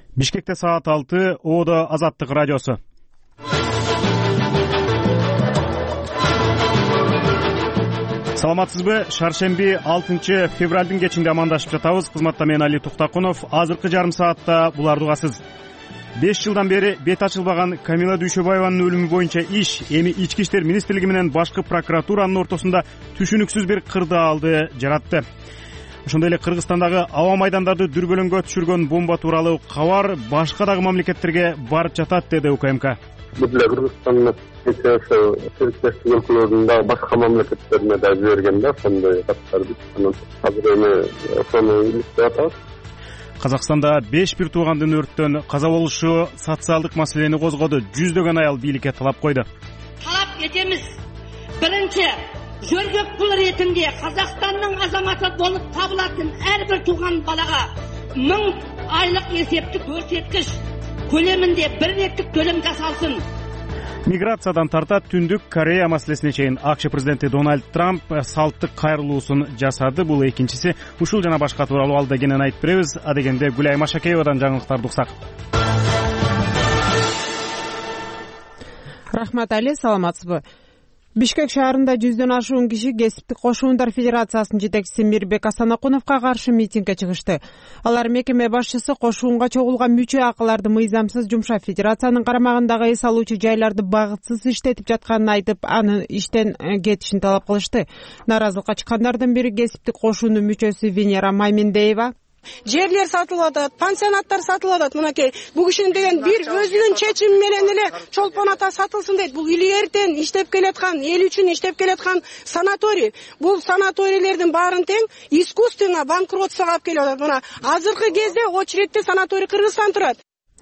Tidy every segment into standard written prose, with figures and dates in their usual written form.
Бишкекте саат 6, Оодо Азаттык радиосу. Саламатсызбы? Шаршемби 6 февралдын кечинде амандашып жатабыз. Кызматта мен Али Туктакунов. Азыркы жарым саатта буларды угасыз. 5 жылдан бери бет ачылбаган Камила Дүйшөбаеванын өлүмү боюнча иш эми Ички иштер министрлиги менен башкы прокуратуранын ортосунда түшүнүксүз бир кырдаалды жаратты. Ошондой эле Кыргызстандагы аба майдандарды дүрбөлөңгө түшүргөн бомба тууралуу кабар башка дагы мамлекеттерге барып жатат, деди УКМК. Кыргызстандын сериктештик өлкөлөрүндө башка мамлекеттерине да жиберген да ошондой каттарды. Азыр эми ошону иликтеп атабыз. Казакстанда 5 бир туугандын өрттөн каза болушу социалдык маселени козгоду. Жүздөгөн аял бийликке талап койду. Талап этебиз. Биринчи, жөргөк пул ретинде Казакстандын азаматы болуп табылатын ар бир тууган балага 1000 айлык эсептик көрсөткүч көлөмүндө бир реттик төлөм жасалсын. Миграциядан тарта Түндүк Корея маселесине чейин АКШ президенти Дональд Трамп салттык кайрылуусун жасады. Бул экинчиси. Ушул жана башка тууралуу алда кенен айтып беребиз. Адегенде Гүлай Машакеевадан жаңылыктарды уксак. Рахмат Али, саламатсызбы? Бишкек шаарында 100дөн ашуун киши Кесиптик кошуундар федерациясынын жетекчиси Мирбек Асанакуновго каршы митингге чыгышты. Алар мекеме башчысы кошуунга чогулган мүчө акыларды мыйзамсыз жумшап, федерациянын карамагындагы эс алуучу жайларды багытсыз иштетип жатканын айтып, анын иштен кетишин талап кылышты. Нааразылыкка чыккандардын бири Кесиптик кошуунун мүчөсү Венера Маймендеева. Жерлер сатылып атат, пансионаттар сатылып атат. Мынакей бул кишинин деген бир өзүнүн чечими менен эле чолпон ата сатылсын дейт. Бул илгертен иштеп келаткан, эл үчүн иштеп келаткан санаторий. Бул санаторийлердин баарын тең искусственно банкротствого алып келип атат. Мына азыркы кезде очередте санаторий Кыргызстан турат.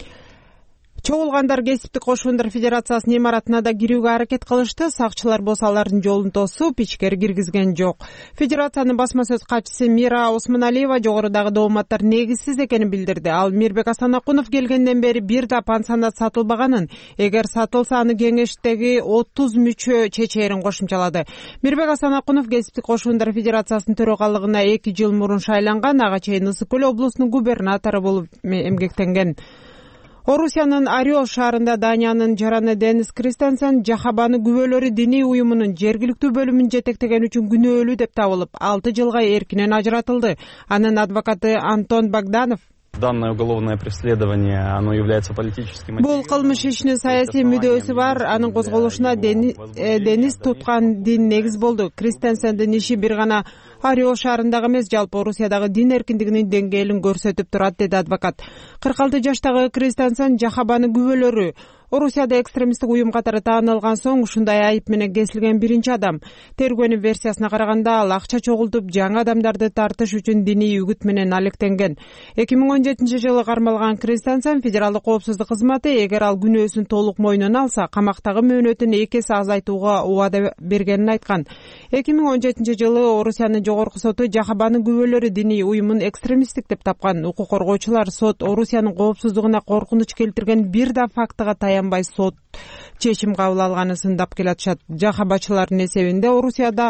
Чогулгандар Кесиптик кошуундар федерациясынын имаратына да кирүүгө аракет кылышты. Сакчылар болсо алардын жолун тосуп, ичкери киргизген жок. Федерациянын басма сөз катчысы Мира Осмоналиева жогорудагы дооматтар негизсиз экенин билдирди. Ал Мирбек Асанакунов келгенден бери бир да пансионат сатылбаганын, эгер сатылса аны кеңештеги 30 мүчө чечээрин кошумчалады. Мирбек Асанакунов Кесиптик кошуундар федерациясынын төрагалыгына 2 жыл мурун шайланган, ага чейин Ысык көл облусунун губернатору болуп эмгектенген. Орусиянын Орел шаарында Даниянын жараны Денис Кристенсен Жахабаны күбөлөрү диний уюмунун жергиликтүү бөлүмүн жетектеген үчүн күнөөлүү деп табылып, 6 жылга эркинен ажыратылды. Анын адвокаты Антон Богданов: Данное уголовное преследование, оно является политическим. Бул кылмыш ишинин саясий мүдөөсү бар. Анын козголушуна Денис туткан дин негиз болду. Кристенсендин иши бир гана Орел шаарындагы эмес, жалпы Орусиядагы дин эркиндигинин деңгээлин көрсөтүп турат, деди адвокат. 46 жаштагы Кристенсен Жахабаны күбөлөрү Орусияда экстремисттик уюм катары таанылган соң ушундай айып менен кесилген биринчи адам. Тергөөнүн версиясына караганда ал акча чогултуп, жаңы адамдарды тартыш үчүн диний үгүт менен алектенген. 2017 жылы кармалган Кристенсен федералдык коопсуздук кызматы эгер ал күнөөсүн толук мойнуна алса, камактагы мөөнөтүн 2 эсе азайтууга убада бергенин айткан. 2017 жылы Орусиянын жогорку соту Жахабаны күбөлөрү диний уюмун экстремисттик деп тапкан. Укук коргоочулар сот Орусиянын коопсуздугуна коркунуч келтирген бир да фактыга таянбай сот чечим кабыл алганын сындап келатышат. Жахабачылардын эсебинде Орусияда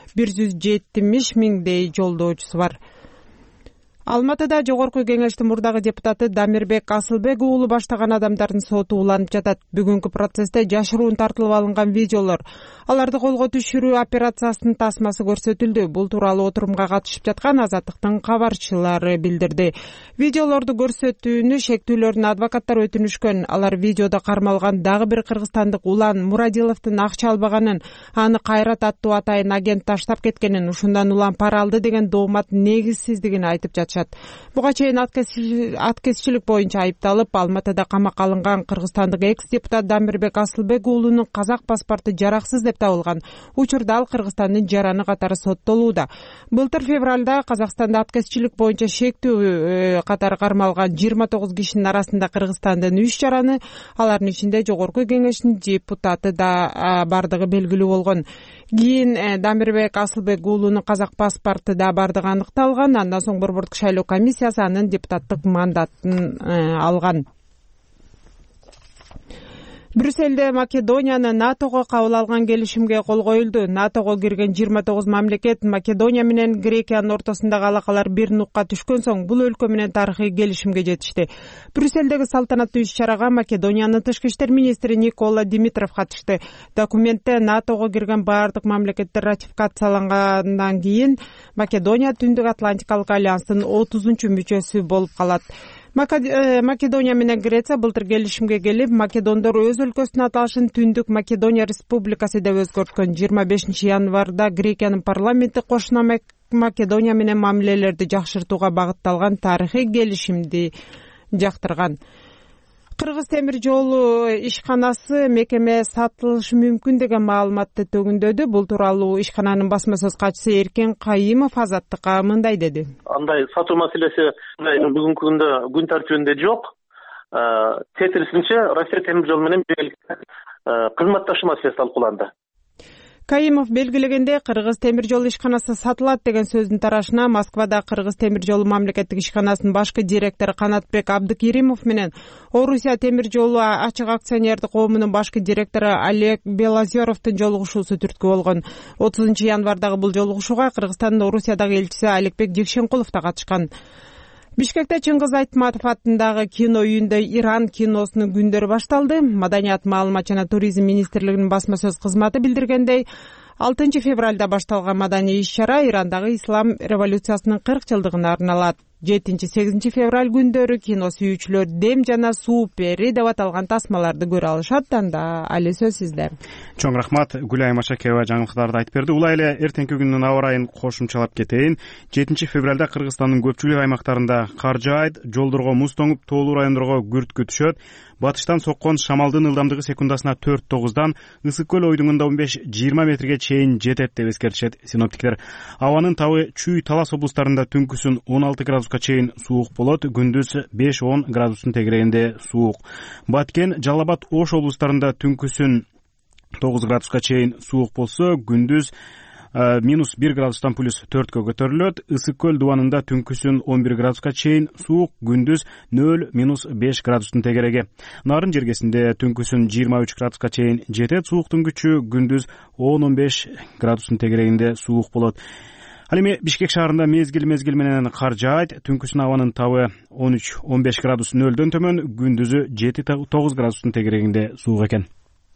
170 миңдей жолдоочусу бар. Алматыда жогорку кеңештин мурдагы депутаты Дамирбек Асылбек уулу баштаган адамдардын соту уланып жатат. Бүгүнкү процессте жашыруун тартылып алынган видеолор, аларды колго түшүрүү операциясынын тасмасы көрсөтүлдү. Бул тууралуу отурумга катышып жаткан Азаттыктын кабарчылары билдирди. Видеолорду көрсөтүүнү шектүүлөрдүн адвокаттары өтүнүшкөн. Алар видеодо кармалган дагы бир кыргызстандык Улан Мурадиловдун акча албаганын, аны Кайрат аттуу атайын агент таштап кеткенин, ушундан Улан пара алды деген доомат негизсиздигин айтып жатышат. Буга чейин аткезчилик боюнча айыпталып, Алматыда камакка алынган кыргызстандык экс-депутат Дамирбек Асылбек уулунун казак паспорту жараксыз деп табылган. Учурда ал Кыргызстандын жараны катары соттолууда. Былтыр февралда Казакстанда аткезчилик боюнча шектүү катары кармалган 29 кишинин арасында Кыргызстандын 3 жараны, алардын ичинде жогорку кеңештин депутаты да бардыгы белгилүү болгон. Кийин Дамирбек Асылбек уулунун казак паспорту да бардыгы аныкталган. Андан соң Борбордук шайлоо комиссиясы анын депутаттык мандатын алган. Брюссельде Македонияны НАТОго кабыл алган келишимге кол коюлду. НАТОго кирген 29 мамлекет Македония менен Грекиянын ортосундагы алакалар бир нукка түшкөн соң бул өлкө менен тарыхый келишимге жетишти. Брюссельдеги салтанаттуу иш-чарага Македониянын тышкы иштер министри Никола Димитров катышты. Документте НАТОго кирген баардык мамлекеттер ратификациялангандан кийин Македония Түндүк Атлантикалык альянстын 30-чу мүчөсү болуп калат. Македония менен Греция былтыр келишимге келип, македондор өз өлкөсүнүн аталышын Түндүк Македония Республикасы деп өзгөрткөн. 25 январда Грекиянын парламенти кошуна Македония менен мамилелерди жакшыртууга багытталган тарыхый келишимди жактырган. Кыргыз темир жолу ишканасы мекеме сатылышы мүмкүн деген маалыматты төгүндөдү. Бул тууралуу ишкананын басма сөз катчысы Эркен Кайымов Азаттыкка мындай деди. Андай сатуу маселеси бүгүнкү күндө күн тартибинде жок. Тетирисинче Россия темир жолу менен кызматташуу маселеси талкууланды. Кайымов белгилегенде, Кыргыз темир жолу ишканасы сатылат деген сөздүн тарашына Москвада Кыргыз темир жолу мамлекеттик ишканасынын башкы директору Канатбек Абдыкеримов менен Орусия темир жолу ачык акционердик коомунун башкы директору Олег Белозеровдун жолугушуусу түрткү болгон. 30 январдагы бул жолугушууга Кыргызстандын Орусиядагы элчиси Аликбек Жекшенкулов да катышкан. Бишкекте Чыңгыз Айтматов атындагы кино үйүндө Иран киносунун күндөрү башталды. Маданият, маалымат жана туризм министрлигинин басма сөз кызматы билдиргендей, 6 февралда башталган маданий иш-чара Ирандагы ислам революциясынын 40 жылдыгына арналат. 7-8 февраль күндөрү кино сүйүүчүлөр дем жана суу пери деп аталган тасмаларды көрө алышат. Анда али сөз сизде. Чоң рахмат. Гүлай Машакева жаңылыктарды айтып берди. Улай эле эртеңки күндүн аба ырайын кошумчалап кетейин. 7 февралда Кыргызстандын көпчүлүк аймактарында кар жаайт, жолдорго муз тоңуп, тоолуу райондорго күрткү түшөт. Батыштан соккон шамалдын ылдамдыгы секундасына 4-9дан, ысык көл ойдуңунда 15-20 метрге чейин жетет деп эскертишет синоптиктер. Абанын табы Чүй, Талас облустарында түнкүсүн 16 градуска чейин суук болот, күндүз 5-10 градустун тегерегинде суук. Баткен, Жалал Абад, Ош облустарында түнкүсүн 9 градуска чейин суук болсо, күндүз -1 градустан +4 көтөрүлөт. Ысык көл дубанында түнкүсүн 11 градуска чейин суук, күндүз 0-5 градустун тегереги. Нарын жергесинде түнкүсүн 23 градуска чейин жетет, сууктун күчү күндүз 10-15 градустун тегерегинде суук болот. Ал эми Бишкек шаарында мезгил менен кар жаайт, түнкүсүн абанын табы 13-15 градус нөлдөн төмөн, күндүзү 7-9 градустун тегерегинде суук экен.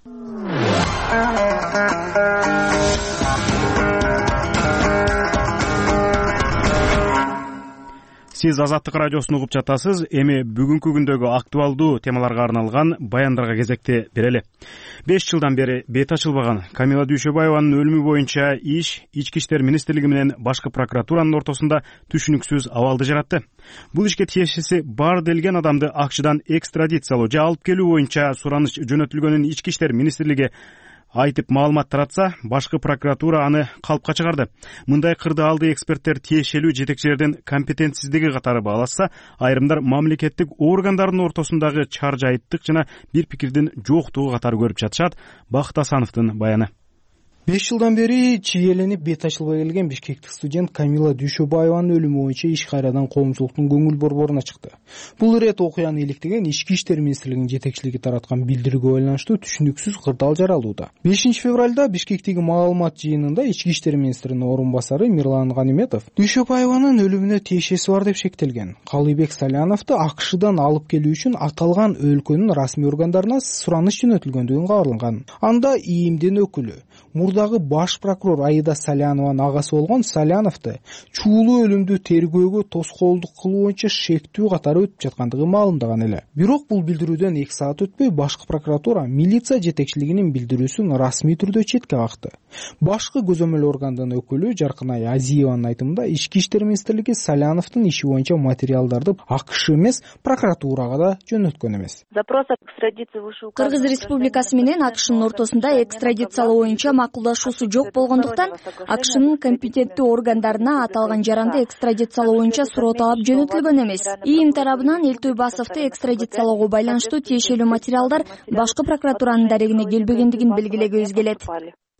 Сиз Азаттык радиосун угуп жатасыз. Эми бүгүнкү күндөгү актуалдуу темаларга арналган баяндарга кезекти берели. 5 жылдан бери бет ачылбаган Камила Дүйшөбаеванын өлүмү боюнча Ички иштер министрлиги менен башкы прокуратуранын ортосунда түшүнүксүз абалды жаратты. Бул ишке тиешеси бар делген адамды акчадан экстрадициялоо же алып келүү боюнча сураныч жөнөтүлгөнүн Ички иштер министрлиги айтып маалымат таратса, башкы прокуратура аны калпка чыгарды. Мындай кырды алды эксперттер тиешелүү жетекчилердин компетентсиздиги катары бааласа, айрымдар мамлекеттик органдардын ортосундагы чаржайыттык жана бир пикирдин жоктугу катары көрүп жатышат. Бакыт Асановдун баяны. 5 жылдан бери чиеленип бет ачылбай келген бишкектик студент Камила Дүйшөбаеванын өлүмү боюнча иш кайрадан коомчулуктун көңүл борборуна чыкты. Бул ирет окуяны иликтеген Ички иштер министрлигинин жетекчилиги тараткан билдирүүгө байланыштуу түшүнүксүз кырдаал жаралууда. 5 февралда Бишкектеги маалымат жыйынында Ички иштер министринин орун басары Мирлан Ганиметов Дүйшөбаеванын өлүмүнө тиешеси бар деп шектелген. Калыйбек Саляновду АКШдан алып келүү үчүн аталган өлкөнүн расмий органдарына сураныч жөнөтүлгөндүгүн кабарланган. Анда ИИМдин өкүлү мурдагы баш прокурор Аида Салянованын агасы болгон Саляновду чуулуу өлүмдү тергөөгө тоскоолдук кылуу боюнча шектүү катары өтүп жаткандыгы маалымдаган эле. Бирок бул билдирүүдөн 2 саат өтпөй башкы прокуратура милиция жетекчилигинин билдирүүсүн расмий түрдө четке какты. Башкы көзөмөл органдын өкүлү Жаркынай Азиеванын айтымында Ички иштер министрлиги Саляновдун иши боюнча материалдарды АКШ эмес, прокуратурага да жөнөткөн эмес. Кыргыз Республикасы менен АКШнын ортосунда экстрадициялоо боюнча макулдашуусу жок болгондуктан АКШнын компетенттүү органдарына аталган жаранды экстрадициялоо боюнча суроо талап жөнөтүлгөн эмес. ИИМ тарабынан Элтой Басовду экстрадициялоого байланыштуу тиешелүү материалдар башкы прокуратуранын дарегине келбегендигин белгилегибиз келет.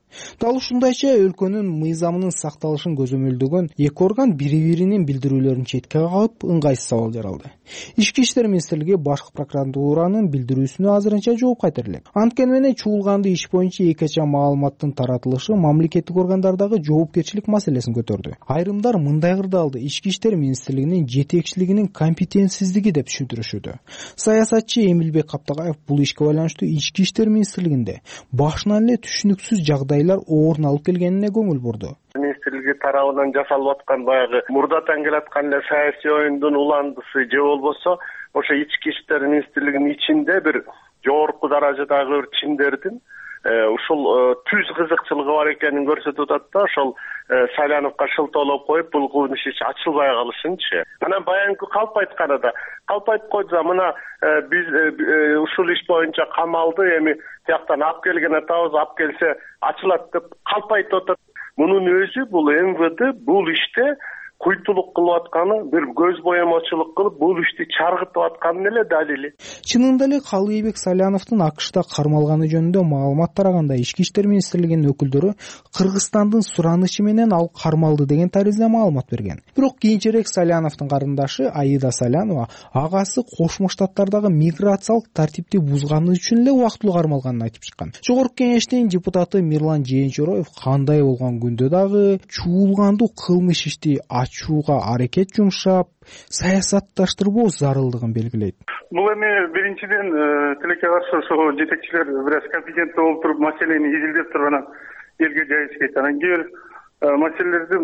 Дал ушундайча өлкөнүн мыйзамынын сакталышын көзөмөлдөгөн эки орган бири-биринин билдирүүлөрүн четке кагып, ыңгайсыз абал жаралды. Ички иштер министрлиги башкы прокуратуранын билдирүүсүнө азырынча жооп кайтара элек. Анткени менен чуулганды иш боюнча экеча маалыматтын таратылышы мамлекеттик органдардагы жоопкерчилик маселесин көтөрдү. Айрымдар мындай кырдаалды ички иштер министрлигинин жетекчилигинин компетентсиздиги деп түшүндүрүшүүдө. Саясатчы Эмилбек Каптагаев бул ишке байланыштуу ички иштер министрлигинде башынан эле түшүнүксүз жагдайлар орун алып келгенине көңүл бурду. Министрлиги тарабынан жасалып аткан баягы мурдатан келаткан эле саясий оюндун уландысы же болбосо ошо ички иштер министрлигинин ичинде бир жогорку даражадагы бир чимдердин ушул түз кызыкчылыгы бар экенин көрсөтүп атат да, ошол Саляновго шылтоолоп коюп, бул кылмыш иш ачылбай калышынчы. Анан баягы калп айтканада, калп айтып койдуса, мына биз ушул иш боюнча камалды эми тияктан алып келген атабыз, алып келсе ачылат деп калп айтып атат. Мунун өзү бул МВД бул иште куйтулук кылып атканы, бир көз боемочулук кылып, бул ишти чаргытып атканын эле далили. Чынында эле Калыйбек Саляновдун АКШда кармалганы жөнүндө маалымат тараганда ички иштер министрлигинин өкүлдөрү Кыргызстандын суранычы менен ал кармалды деген таризде маалымат берген. Бирок кийинчерээк Саляновдун карындаш Аида Салянова агасы Кошмо Штаттардагы миграциялык тартипти бузганы үчүн эле убактылуу кармалганын айтып чыккан. Жогорку кеңештин депутаты Мирлан Жээнчороев кандай болгон күндө дагы чуулгандуу кылмыш ишти ачууга аракет жумшап, саясатташтырбоо зарылдыгын белгилейт. Бул эми биринчиден тилекке каршы ошо жетекчилер бир аз компетенттүү болуп туруп маселени изилдеп туруп анан элге жайышкет. Анан кээ бир маселелерди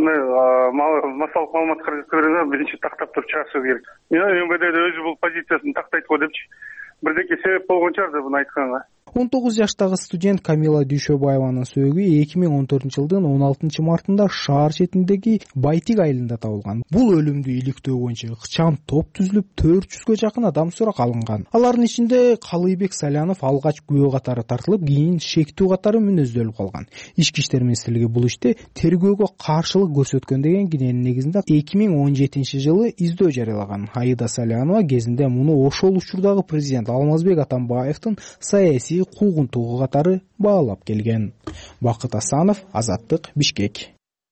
массалык маалымат кыргыздарына биринчи тактап туруп чыгышыбыз керек. МВД өзү бул позициясын тактайт го депчи. Бирдеке себеп болгон чыгар деп айтканга. 19 жаштагы студент Камила Дүйшөбаеванын сөөгү 2014-жылдын 16-мартында шаар четиндеги Байтик айылында табылган. Бул өлүмдү иликтөө боюнча ыкчам топ түзүлүп, 400гө жакын адам сурак алынган. Алардын ичинде Калыйбек Салянов алгач күбө катары тартылып, кийин шектүү катары мүнөздөлүп калган. Ички иштер министрлиги бул иште тергөөгө каршылык көрсөткөн деген киненин негизинде 2017-жылы издөө жарыялаган. Аида Салянова кезинде муну ошол учурдагы президент Алмазбек Атамбаевдин саясий куугунтугу катары баалап келген. Бакыт Асанов, Азаттык, Бишкек.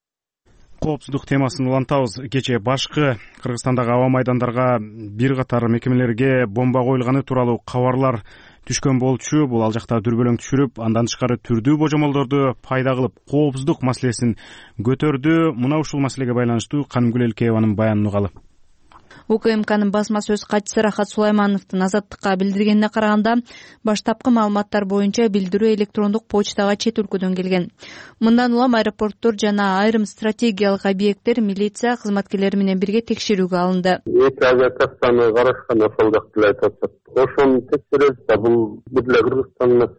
Коопсуздук темасын улантабыз. Кечээ башкы Кыргызстандагы аба майдандарга бир катар мекемелерге бомба коюлганы тууралуу кабарлар түшкөн болчу. Бул ал жакта дүрбөлөң түшүрүп, андан тышкары түрдүү божомолдорду пайда кылып, коопсуздук маселесин көтөрдү. Мына ушул маселеге байланыштуу Канымгүл Элкееванын баянын угалы. УКМКнын басма сөз катчысы Рахат Сулаймановдун Азаттыкка билдиргенине караганда, баштапкы маалыматтар боюнча билдирүү электрондук почтага чет өлкөдөн келген. Мындан улам аэропорттор жана айрым стратегиялык объекттер милиция кызматкерлери менен бирге текшерүүгө алынды. Эки авиатактаны карашкан ошол жакты айтып атат. Ошону текшеребиз да, бул бир Кыргызстандын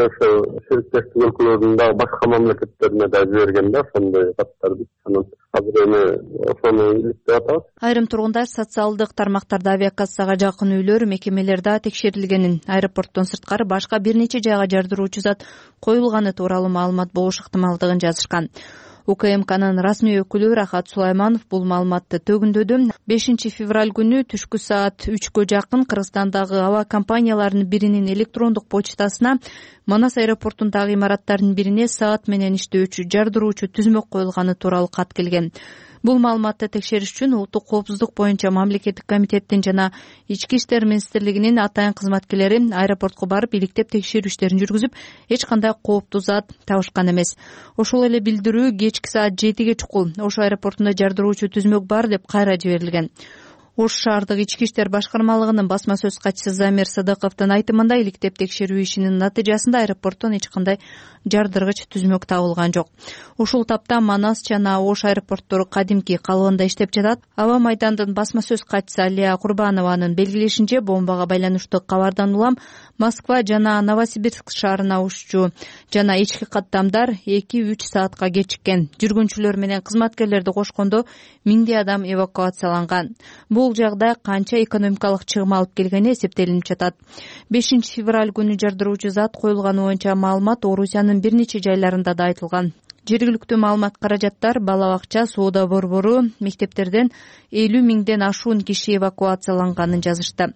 сериктештик өлкөлөрүндө башка мамлекеттерине да жиберген да ошондой каттарды. Анан азыр эми ошону иликтеп атабыз. Айрым тургундар социалдык тармактарда авиакассага жакын үйлөр, мекемелер да текшерилгенин, аэропорттон сырткары башка бир нече жайга жардыруучу зат коюлганы тууралуу маалымат болуш ыктымалдыгын жазышкан. УКМКнын расмий өкүлү Рахат Сулайманов бул маалыматты төгүндөдү. 5 февраль күнү түшкү саат 3гө жакын Кыргызстандагы аба компанияларынын биринин электрондук почтасына Манас аэропортундагы имараттардын бирине саат менен иштөөчү жардыруучу түзмөк коюлганы тууралуу кат келген. Бул маалыматты текшериш үчүн улуттук коопсуздук боюнча мамлекеттик комитеттин жана ички иштер министрлигинин атайын кызматкерлери аэропортко барып иликтеп текшерүү иштерин жүргүзүп, эч кандай кооптуу зат табышкан эмес. Ошол эле билдирүү кечки саат 7ге чукул Ош аэропортунда жардыруучу түзмөк бар деп кайра жиберилген. Ош шаардык ички иштер башкармалыгынын басма сөз катчысы Замир Сыдыковдун айтымында, иликтеп текшерүү ишинин натыйжасында аэропорттон эч кандай жардыргыч түзмөк табылган жок. Ушул тапта Манас жана Ош аэропорттору кадимки калыбында иштеп жатат. Аба майдандын басма сөз катчысы Алия Курбанованын белгилешинче, бомбага байланыштуу кабардан улам Москва жана Новосибирск шаарына уччу жана ички каттамдар 2-3 саатка кечиккен. Жүргүнчүлөр менен кызматкерлерди кошкондо миңдей адам эвакуацияланган. Бул жагдай канча экономикалык чыгым алып келгени эсептелинип жатат. 5 февраль күнү жардыруучу зат коюлганы боюнча маалымат Орусиянын бир нече жайларында да айтылган. Жергиликтүү маалымат каражаттар, бала бакча, соода борбору, мектептерден 50 миңден ашуун киши эвакуацияланганын жазышты.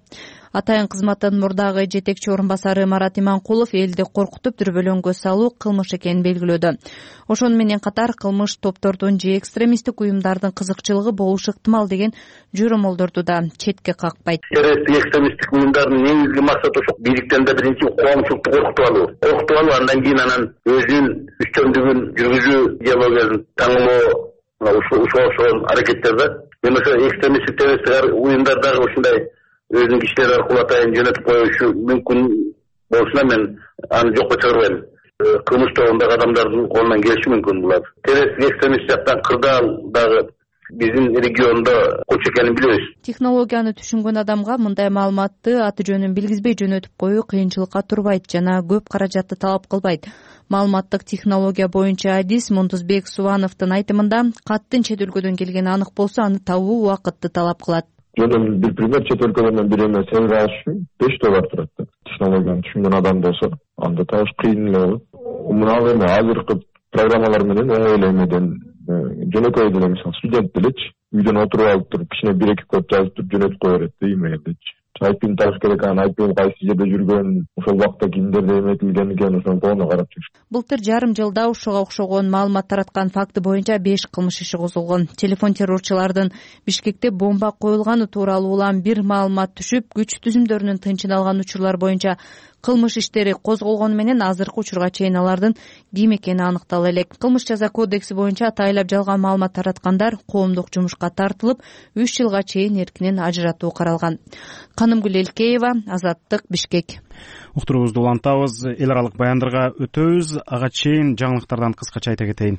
Атайын кызматтын мурдагы жетекчи орун басары Марат Иманкулов элди коркутуп дүрбөлөңгө салуу кылмыш экенин белгилөөдө. Ошону менен катар кылмыш топтордун же экстремисттик уюмдардын кызыкчылыгы болушу ыктымал деген жөрөмөлдөрдү да четке какпайт. Террористтик экстремисттик уюмдардын негизги максаты ошо бийликтен да биринчи коомчулукту коркутуп алуу, андан кийин анан өзүнүн үстөмдүгүн жүргүзүү идеологиясын таңылоо ошол аракеттер да. Мен ошо экстремисттик террористтик уюмдардагы ушундай өзүнүн кишилери аркылуу атайын жөнөтүп коюшу мүмкүн болушуна мен аны жокко чыгарбайм. Кылмыш тобундагы адамдардын колунан келиши мүмкүн булар. Террористтик экстремист жактан кырдаал дагы биздин региондо көч экенин билебиз. Технологияны түшүнгөн адамга мындай маалыматты аты жөнүн билгизбей жөнөтүп коюу кыйынчылыкка турбайт жана көп каражатты талап кылбайт. Маалыматтык технология боюнча адис Мундузбек Субановдун айтымында каттын чет өлкөдөн келгени анык болсо аны табуу убакытты талап кылат. Жөн бир пример, чет өлкөдөн бир эме сервер алыш үчүн $5 турат. Технологияны түшүнгөн адам болсо анда табыш кыйын эле болот. Мына эме азыркы программалар менен оңой эле эмеден жөнөкөй деле мисалы студент делечи үйдөн отуруп алып туруп кичине 1-2 код жазып туруп жөнөтүп кое берет да имейлдечи. Айпин табыш керек, анан айпин кайсы жерде жүргөн, ошол убакта кимдерде эметилген экен, ошону тоону карап жүрүш. Былтыр жарым жылда ушуга окшогон маалымат тараткан факты боюнча 5 кылмыш иши козголгон. Телефон террорчулардын Бишкекте бомба коюлганы тууралуу улам бир маалымат түшүп, күч түзүмдөрүнүн тынчын алган учурлар боюнча кылмыш иштери козголгону менен азыркы учурга чейин алардын ким экени аныктала элек. Кылмыш жаза кодекси боюнча атайлап жалган маалымат тараткандар коомдук жумушка тартылып, 3 жылга чейин эркинен ажыратуу каралган. Канымгүл Элкеева, Азаттык, Бишкек. Уктуруубузду улантабыз, эл аралык баяндарга өтөбүз. Ага чейин жаңылыктардан кыскача айта кетейин.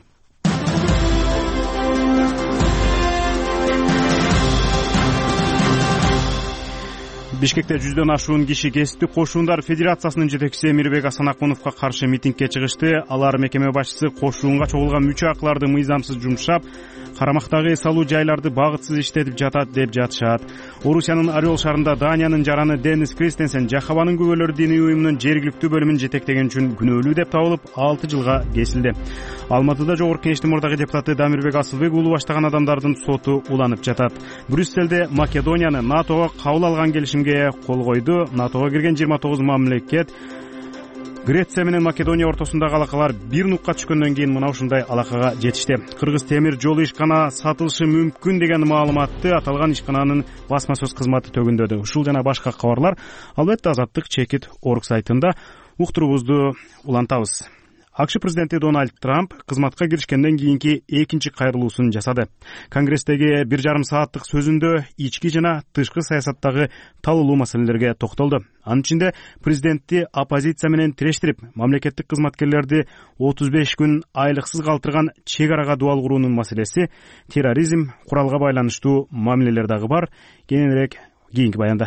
Бишкекте 100дөн ашуун киши кесиптик кошуундар федерациясынын жетекчиси Эмирбек Асанакуновго каршы митингге чыгышты. Алар мекеме башчысы кошуунга чогулган мүчө-акларды мыйзамсыз жумшап, карамактагы эс алуу жайларды багытсыз иштетип жатат деп жатышат. Орусиянын Орел шаарында Даниянын жараны Денис Кристенсен Жахабанын күбөлөрү диний уюмунун жергиликтүү бөлүмүн жетектеген үчүн күнөөлүү деп табылып 6 жылга кесилди. Алматыда жогорку кеңештин мурдагы депутаты Дамирбек Асылбек уулу баштаган адамдардын соту уланып жатат. Брюсселде Македонияны НАТОго кабыл алган келишимге кол койду. НАТОго кирген 29 мамлекет Греция менен Македония ортосундагы алакалар бир нукка түшкөндөн кийин мына ушундай алакага жетишти. Кыргыз темир жолу ишкана сатылышы мүмкүн деген маалыматты аталган ишкананын басма сөз кызматы төгүндөдү. Ушул жана башка кабарлар албетте Азаттык чекит орг сайтында. Уктуруубузду улантабыз. АКШ президенти Дональд Трамп кызматка киришкенден кийинки экинчи кайрылуусун жасады. Конгресстеги 1,5 сааттык сөзүндө ички жана тышкы саясаттагы талуулуу маселелерге токтолду. Анын ичинде президентти оппозиция менен тирештирип, мамлекеттик кызматкерлерди 35 күн айлыксыз калтырган чек арага дуал куруунун маселеси, терроризм, куралга байланыштуу мамилелер дагы бар. Кененирээк кийинки баянда.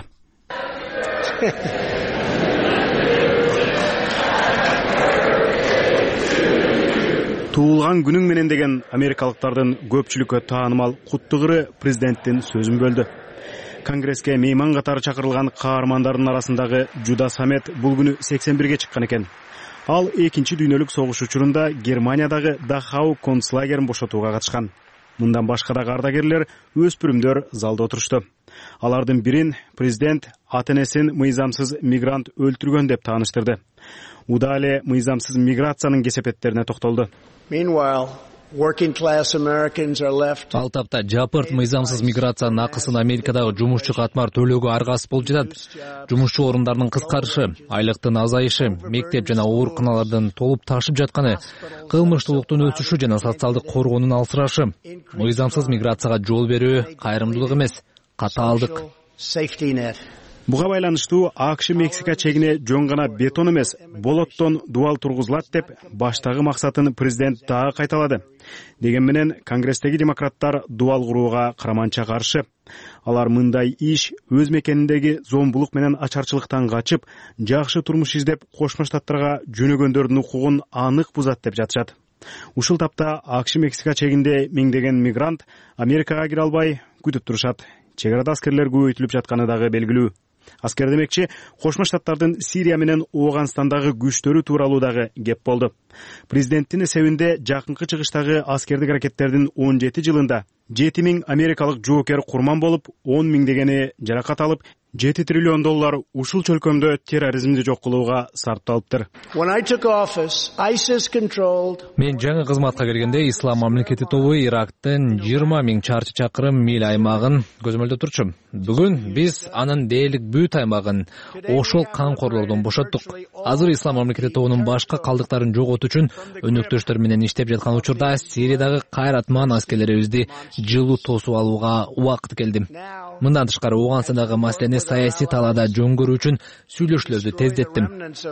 Туулган күнүң менен деген америкалыктардын көпчүлүккө таанымал куттугыры президенттин сөзүн бөлдү. Конгресске мейман катары чакырылган каармандардын арасындагы Жуда Самет бул күнү 81-ге чыккан экен. Ал экинчи дүйнөлүк согуш учурунда Германиядагы Дахау концлагерин бошотууга катышкан. Мындан башка да ардагерлер, өспүрүмдөр залда отурушту. Алардын бирин президент ата-энесин мыйзамсыз мигрант өлтүргөн деп тааныштырды. Удале мыйзамсыз миграциянын кесепеттерине токтолду. Ал тапта жапырт мыйзамсыз миграциянын акысын Америкадагы жумушчу катмар төлөөгө аргасыз болуп жатат. Жумушчу орундардын кыскарышы, айлыктын азайышы, мектеп жана ооруканалардын толуп ташып жатканы, кылмыштуулуктун өсүшү жана социалдык коргоонун алсырашы. Мыйзамсыз миграцияга жол берүү кайрымдуулук эмес, катаалдык. Буга байланыштуу АКШ Мексика чегине жөн гана бетон эмес, болоттон дуал тургузулат деп баштагы максатын президент дагы кайталады. Деген менен Конгресстеги демократтар дуал курууга караманча каршы. Алар мындай иш өз мекениндеги зомбулук менен ачарчылыктан качып, жакшы турмуш издеп Кошмо Штаттарга жөнөгөндөрдүн укугун анык бузат деп жатышат. Ушул тапта АКШ Мексика чегинде миңдеген мигрант Америкага кире албай күтүп турушат. Чек арада аскерлер көбөйтүлүп жатканы дагы белгилүү. Аскер демекчи, Кошмо Штаттардын Сирия менен Ооганстандагы күчтөрү тууралуу дагы кеп болду. Президенттин эсебинде жакынкы чыгыштагы аскердик аракеттердин 17 жылында 7000 америкалык жоокер курман болуп, 10 миңдегени жаракат алып, $7 триллион ушул чөлкөмдө терроризмди жок кылууга сарпталыптыр. Мен жаңы кызматка келгенде Ислам мамлекети тобу Ирактын 20,000 чарчы чакырым миль аймагын көзөмөлдөп турчу. Бүгүн биз анын дээрлик бүт аймагын ошол камкорлордон бошоттук. Азыр Ислам мамлекети тобунун башка калдыктарын жоготуу үчүн өнөктөштөр менен иштеп жаткан учурда Сириядагы кайратман аскерлерибизди жылуу тосуп алууга убакыт келди. Мындан тышкары Ооганстандагы маселени саясий талаада жөн көрүү үчүн сүйлөшүүлөрдү тездеттим.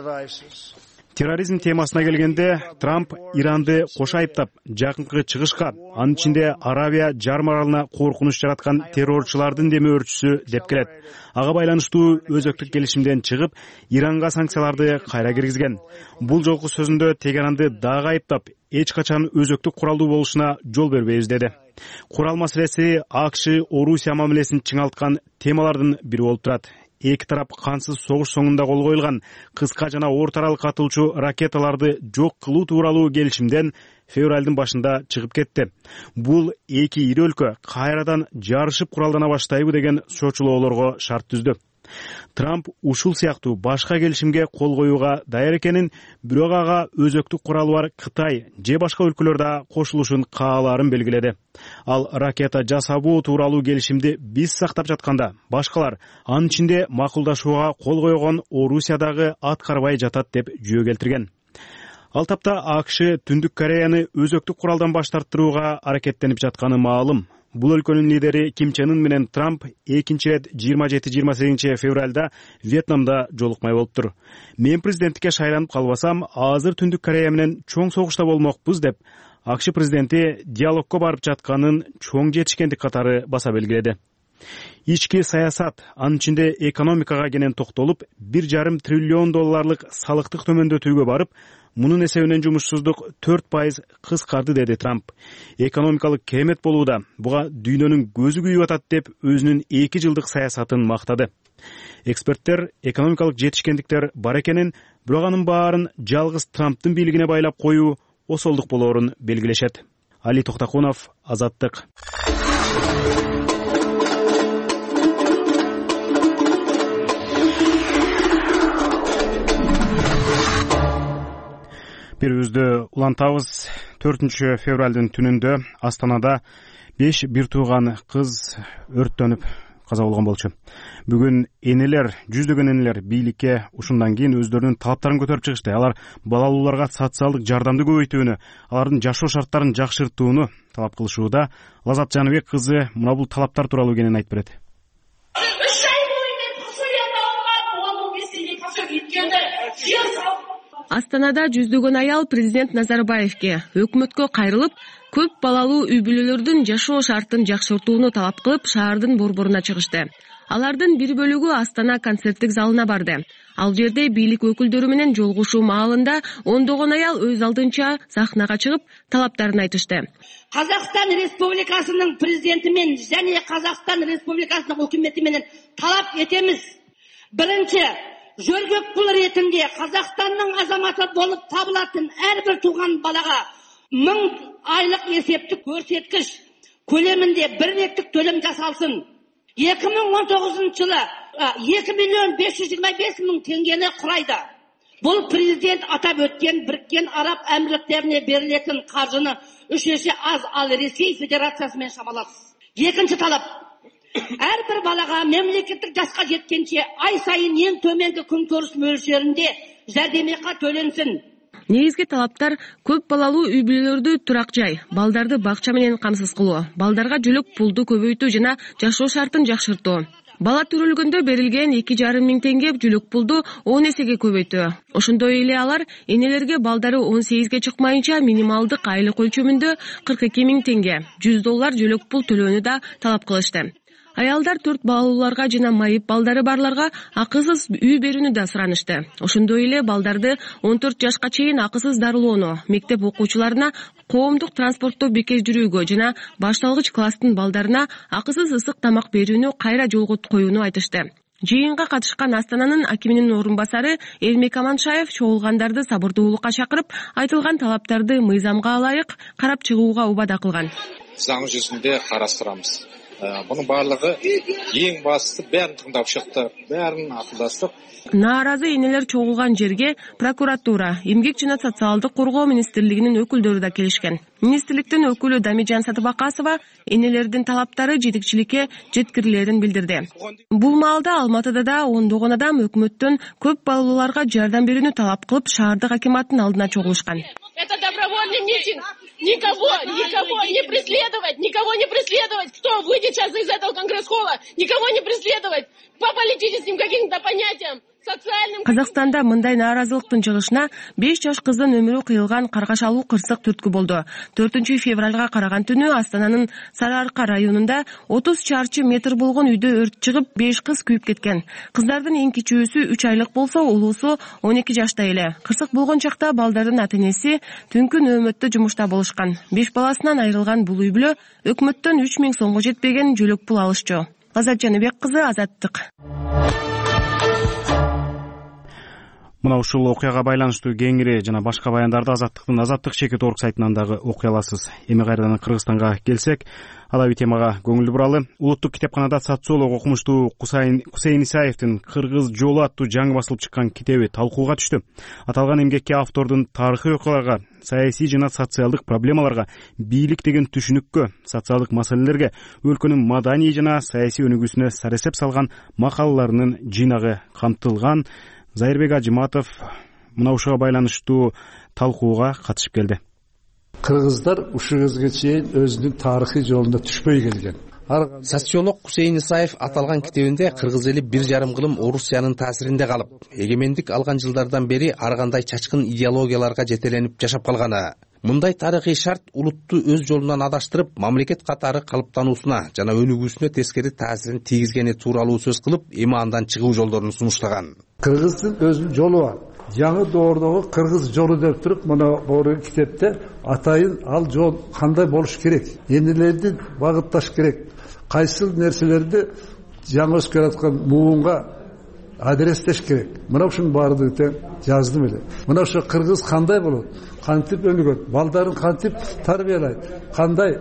Терроризм темасына келгенде Трамп Иранды кошо айыптап, жакынкы чыгышка, анын ичинде Аравия жарым аралына коркунуч жараткан террорчулардын демөөрчүсү деп келет. Ага байланыштуу өзөктүк келишимден чыгып, Иранга санкцияларды кайра киргизген. Бул жолку сөзүндө Тегеранды дагы айыптап, эч качан өзөктүк куралдуу болушуна жол бербейбиз деди. Курал маселеси АКШ Орусия мамилесин чыңалткан темалардын бири болуп турат. Эки тарап кансыз согуш соңунда кол коюлган кыска жана орто аралык атылчу ракеталарды жок кылуу тууралуу келишимден февралдын башында чыгып кетти. Бул эки ири өлкө кайрадан жарышып куралдана баштайбы деген чочулоолорго шарт түздү. Трамп ушул сыяктуу башка келишимге кол коюуга даяр экенин, бирок ага өзөктүк куралы бар Кытай же башка өлкөлөр да кошулушун каалаарын белгиледи. Ал ракета жасабоо тууралуу келишимди биз сактап жатканда, башкалар анын ичинде макулдашууга кол койгон Орусиядагы аткарбай жатат деп жөө келтирген. Ал тапта АКШ Түндүк Кореяны өзөктүк куралдан баш тарттырууга аракеттенип жатканы маалым. Бул өлкөнүн лидери Ким Чен Ын менен Трамп экинчи рет 27-28 февралда Вьетнамда жолукмай болуптур. Мен президенттикке шайланып калбасам, азыр Түндүк Корея менен чоң согушта болмокпуз деп АКШ президенти диалогко барып жатканын чоң жетишкендик катары баса белгиледи. Ички саясат, анын ичинде экономикага кенен токтолуп, $1,5 триллион салыктык төмөндөтүүгө барып, мунун эсебинен жумушсуздук 4% кыскарды деди Трамп. Экономикалык керемет болууда, буга дүйнөнүн көзү күйүп атат деп өзүнүн 2 жылдык саясатын мактады. Эксперттер экономикалык жетишкендиктер бар экенин, бирок анын баарын жалгыз Трамптын бийлигине байлап коюу осолдук болоорун белгилешет. Али Токтакунов, Азаттык. Берүүбүздү улантабыз. 4 февралдын түнүндө Астанада 5 бир тууган кыз өрттөнүп каза болгон болчу. Бүгүн энелер, жүздөгөн энелер бийликке ушундан кийин өздөрүнүн талаптарын көтөрүп чыгышты. Алар балалууларга социалдык жардамды көбөйтүүнү, алардын жашоо шарттарын жакшыртууну талап кылышууда. Лазат Жаныбек кызы мына бул талаптар тууралуу кенен айтып берет. Астанада жүздөгөн аял президент Назарбаевке өкмөткө кайрылып, көп балалуу үй бүлөлөрдүн жашоо шартын жакшыртууну талап кылып, шаардын борборуна чыгышты. Алардын бир бөлүгү Астана концерттик залына барды. Ал жерде бийлик өкүлдөрү менен жолугушуу маалында ондогон аял өз алдынча сахнага чыгып, талаптарын айтышты. Казакстан Республикасынын президенти менен жана Казакстан Республикасынын өкмөтү менен талап этебиз. Биринчи, жөргөк пул ретинде Казакстандын азаматы болуп табылатын ар бир тууган балага 1000 айлык эсептик көрсөткүч көлеминде бир реттик төлөм жасалсын. 2019 жылы 2,525,000 теңгени курайды. Бул президент атап өткен Бириккен Араб Амирликтерине берилетін каржыны 3 есе аз, ал Ресей Федерациясы менен шамалас. Экинчи талап: ар бир балага мемлекеттик жашка жеткенче ай сайын эң төмөнкү күнкөрүш мөлшөрүндө жардамакы төленсин. Негизги талаптар көп балалуу үй бүлөлөрдү турак жай, балдарды бакча менен камсыз кылуу, балдарга жүлөк пулду көбөйтүү жана жашоо шартын жакшыртуу. Бала төрөлгөндө берилген 2,5 миң теңге жүлөк пулду 10 эсеге көбөйтүү. Ошондой эле алар энелерге балдары 18ге чыкмайынча минималдык айлык өлчөмүндө 42 миң теңге, $100 жүлөк пул төлөөнү да талап кылышты. Аялдар 4 балалууларга жана майып балдары барларга акысыз үй берүүнү да суранышты. Ошондой эле балдарды 14 жашка чейин акысыз дарылоону, мектеп окуучуларына коомдук транспортто бекер жүрүүгө жана башталгыч класстын балдарына акысыз ысык тамак берүүнү кайра жолго коюуну айтышты. Жыйынга катышкан Астананын акиминин орун басары Эрмек Аманшаев чогулгандарды сабырдуулукка чакырып, айтылган талаптарды мыйзамга ылайык карап чыгууга убада кылган. Заң жүзүндө карастырабыз. Бұның барлығы ең бастысы бәрін тыңдап шықты, бәрін ақылдастық. Нааразы энелер чогулган жерге прокуратура, Эмгек жана социалдык коргоо министрлигинин өкүлдөрү да келишкен. Министрликтин өкүлү Дамижан Сатыбакасова энелердин талаптары жетекчиликке жеткирилерин билдирди. Бул маалда Алматыда да ондогон адам өкмөттөн көп балалууларга жардам берүүнү талап кылып шаардык акиматтын алдына чогулушкан. Это добровольный митинг. Никого не преследовать. Кто выйдет сейчас из этого конгресс-холла? Никого не преследовать. По политическим каким-то понятиям. Казакстанда мындай нааразылыктын жыгышына 5 жаш кыздын өмүрү кыйылган каргашалуу кырсык түрткү болду. 4 февралга караган түнү Астананын Сары-Арка районунда 30 чарчы метр болгон үйдө өрт чыгып 5 кыз күйүп кеткен. Кыздардын эң кичүүсү 3 айлык болсо, улуусу 12 жашта эле. Кырсык болгон чакта балдардын ата-энеси түнкү нөөмөттө жумушта болушкан. 5 баласынан айрылган бул үй бүлө өкмөттөн 3000 сомго жетпеген жөлөк пул алышчу. Азат Жаныбек кызы, Азаттык. Мына ушул окуяга байланыштуу кеңири жана башка баяндарды Азаттык чекит орг сайтынан дагы окуй аласыз. Эми кайрадан Кыргызстанга келсек, адаби темага көңүл буралы. Улуттук китепканада социолог окумуштуу Кусейин Исаевдин Кыргыз жолу аттуу жаңы басылып чыккан китеби талкууга түштү. Аталган эмгекке автордун тарыхый окуяларга, саясий жана социалдык проблемаларга, бийлик деген түшүнүккө, социалдык маселелерге, өлкөнүн маданий жана саясий өнүгүүсүнө саресеп салган макалаларынын жыйнагы камтылган. Зайырбек Ажыматов мына ушуга байланыштуу талкууга катышып келди. Кыргыздар ушул кезге чейин өзүнүн тарыхый жолуна түшпөй келген. Социолог Кусейин Исаев аталган китебинде кыргыз эли 1,5 кылым Орусиянын таасиринде калып, эгемендик алган жылдардан бери ар кандай чачкын идеологияларга жетеленип жашап калганы, мындай тарыхый шарт улутту өз жолунан адаштырып, мамлекет катары калыптануусуна жана өнүгүүсүнө тескери таасирин тийгизгени тууралуу сөз кылып, эми андан чыгуу жолдорун сунуштаган. Кыргыздын өзүнүн жолу бар. Жаңы доордогу кыргыз жолу деп туруп, мына бул китепте атайын ал жол кандай болуш керек, энелерди багытташ керек, кайсыл нерселерди жаңы өсүп келаткан буунга адрестеш керек. Мына ушунун баардыгын жаздым эле. Мына ушу кыргыз кандай болот, кантип өнүгөт, балдарын кантип тарбиялайт, кандай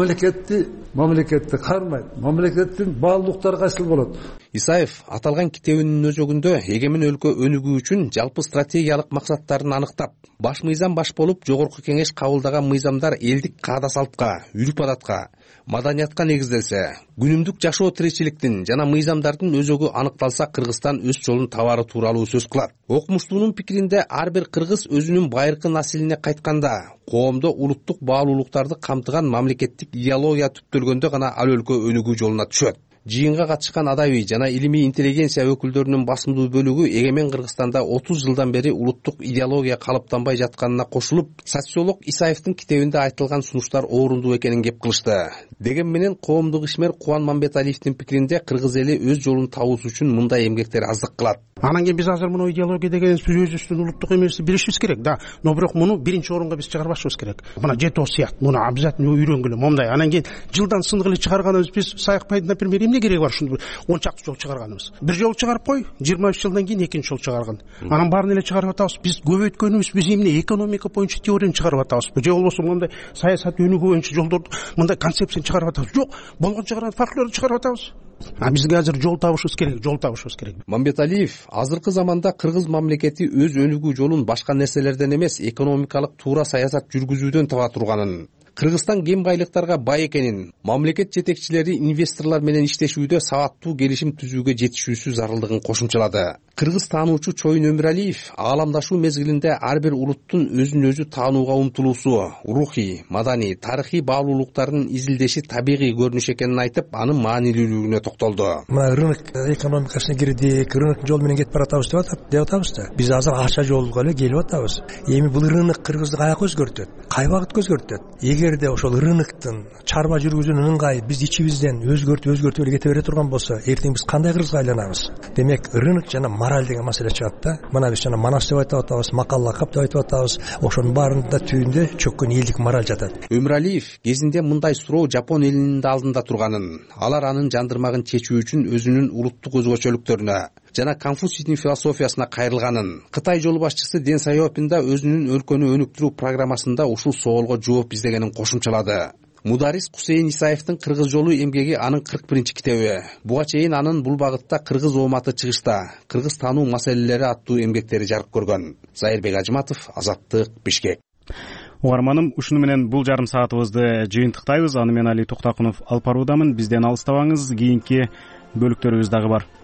мамлекетти кармайт, мамлекеттин баалуулуктары кайсыл болот. Исаев аталган китебинин өзөгүндө эгемен өлкө өнүгүү үчүн жалпы стратегиялык максаттарын аныктап, баш мыйзам баш болуп жогорку кеңеш кабылдаган мыйзамдар элдик каада салтка, үрп адатка, маданиятка негизделсе, күнүмдүк жашоо тиричиликтин жана мыйзамдардын өзөгү аныкталса, Кыргызстан өз жолун табары тууралуу сөз кылат. Окумуштуунун пикиринде ар бир кыргыз өзүнүн байыркы наслине кайтканда, коомдо улуттук баалуулуктарды камтыган мамлекеттик идеология түптөлгөндө гана ал өлкө өнүгүү жолуна түшөт. Жыйынга катышкан адабий жана илимий интеллигенция өкүлдөрүнүн басымдуу бөлүгү эгемен Кыргызстанда 30 жылдан бери улуттук идеология калыптанбай жатканына кошулуп, социолог Исаевдин китебинде айтылган сунуштар орундуу экенин кеп кылышты. Деген менен коомдук ишмер Кубан Мамбеталиевдин пикиринде кыргыз эли өз жолун табуусу үчүн мындай эмгектер аздык кылат. Анан кийин биз азыр муну идеология деген өзүбүздүн улуттук эмесин билишибиз керек да. Но бирок муну биринчи орунга биз чыгарбашыбыз керек. Мына жети осуят, муну обязательно үйрөнгүлө, момдай. Анан кийин жылдан сындыгы эле чыгарганыбыз биз саякпайды, например, эмне кереги бар ушуну 10 чакты жол чыгарганыбыз. Бир жол чыгарып кой, 23 жылдан кийин экинчи жол чыгарган. Анан баарын эле чыгарып атабыз. Биз көбөйткөнүбүз биз эмне экономика боюнча теорияны чыгарып атабыз. Же болбосо мындай саясат өнүгүү боюнча жолдорду, мындай концепцияны чыгарып атабыз. Жок, болгон чыгарган фольклорду чыгарып атабыз. Бизге азыр жол табышыбыз керек. Мамбеталиев азыркы заманда кыргыз мамлекети өз өнүгүү жолун башка нерселерден эмес, экономикалык туура саясат жүргүзүүдөн таба турганын, Кыргызстан кем байлыктарга бай экенин, мамлекет жетекчилери инвесторлор менен иштешүүдө сабаттуу келишим түзүүгө жетишүүсү зарылдыгын кошумчалады. Кыргыз таануучу Чоюн Өмүралиев ааламдашуу мезгилинде ар бир улуттун өзүн өзү таанууга умтулуусу, рухий, маданий, тарыхый баалуулуктарын изилдеши табигый көрүнүш экенин айтып, анын маанилүүлүгүнө токтолду. Мына рынок экономикасына кирдик, рынок жол менен кетип баратабыз деп атабыз да. Биз азыр акча жолго эле келип атабыз. Эми бул рынок кыргызды каяка өзгөртөт? Кай багытка өзгөртөт? Эгерде ошол рыноктун чарба жүргүзүүнүн ыңгайы биз ичибизден өзгөртүп эле кете бере турган болсо, эртең биз кандай кыргызга айланабыз? Демек, рынок жана мораль деген маселе чыгат да. Мына биз жана манас деп айтып атабыз, макал лакап деп айтып атабыз. Ошонун баарында түбүндө чөккөн элдик мораль жатат. Өмүралиев кезинде мындай суроо Жапон элинин да алдында турганын, алар анын жандырмагын чечүү үчүн өзүнүн улуттук өзгөчөлүктөрүнө жана Конфуцийдин философиясына кайрылганын, Кытай жол башчысы Дэн Сяопин да өзүнүн өлкөнү өнүктүрүү программасында ушул соолго жооп издегенин кошумчалады. Мударис Кусейин Исаевдин Кыргыз жолу эмгеги анын 41 китеби. Буга чейин анын бул багытта кыргыз ооматы чыгышта, кыргыз таануу маселелери аттуу эмгектери жарык көргөн. Зайырбек Ажматов, Азаттык, Бишкек. Угарманым, ушуну менен бул жарым саатыбызды жыйынтыктайбыз. Аны мен Али Туктакунов алып баруудамын. Бизден алыстабаңыз, кийинки бөлүктөрүбүз дагы бар.